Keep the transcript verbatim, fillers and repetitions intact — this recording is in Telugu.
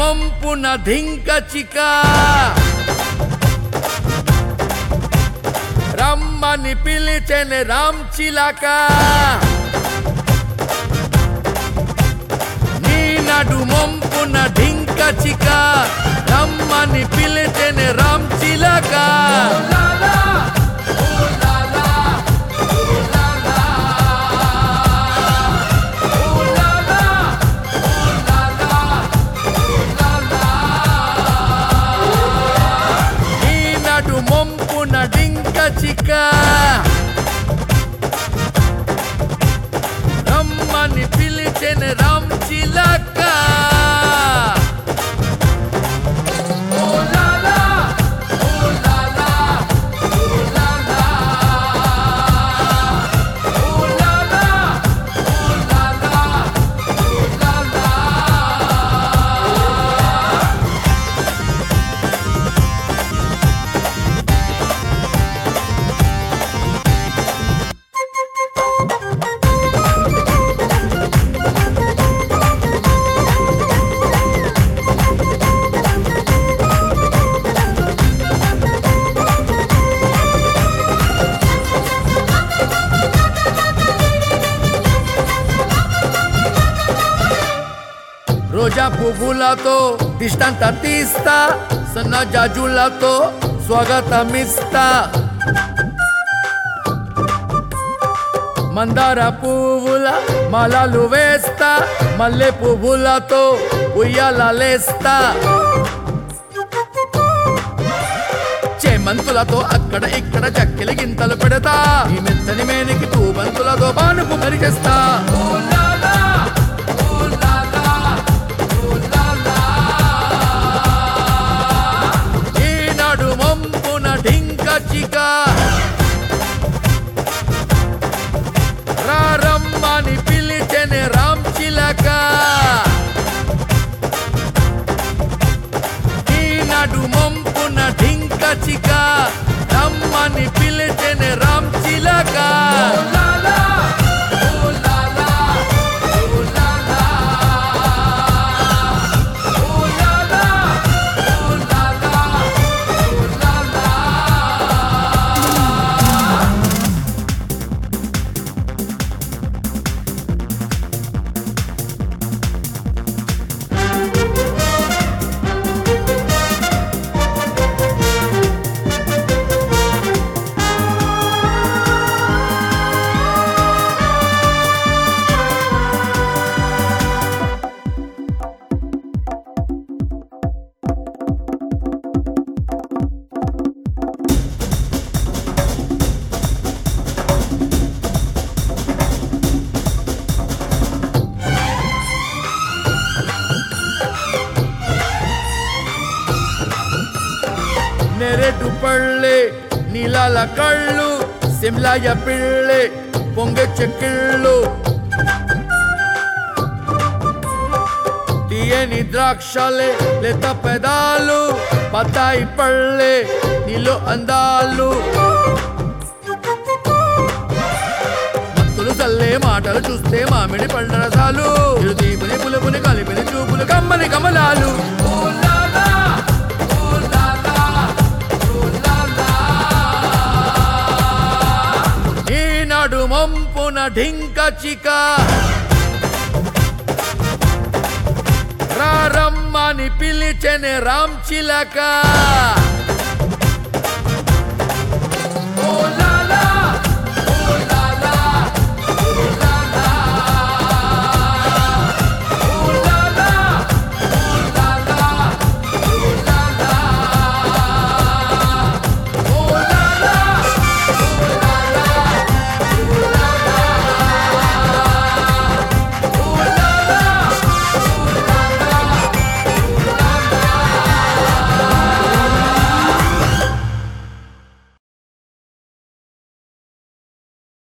మంపున ధింక చిక రమ్మని పిలిచెను రామ్ చిలక నీ నడు మంపున ధింక చిక రమ్మని పిలిచెను రామ్ చిలక చిక రమ్మని పిలిచెను రామ్ చిలక రోజా పువ్వులతో దిష్టంతా తీస్తా సన్న జాజులతో స్వాగతమిస్తా మందార పువ్వుల మాలలు వేస్తా మల్లె పువ్వులతో ఉయ్యాలలేస్తా చేమంతులతో అక్కడ ఇక్కడ చక్కెలి గింతలు పెడతా ఈ మెత్తని మేనికి తూబంతులతో పానుపు మరిచేస్తా చిక రమ్మని పిలిచెను రామ్ చిలక ఈ నడు మంపున ఢింక చిక రమ్మని పిలిచెను రామ్ చిలక నెరెటు పళ్ళే నీలాల కళ్ళు సిమ్లాయ పిళ్ళే పొంగె చెక్కిళ్ళు తీయని ద్రాక్షలే లేత పెదాలు బత్తాయి పళ్ళే నీలో అందాలు మత్తులు చల్లే మాటలు చూస్తే మామిడి పండ్ల రసాలు తీపుని పులుపుని కలిపిని చూపులు కమ్మని కమలాలు మంపున ఢింక చిక రమ్మని పిలిచెను రామ్ చిలక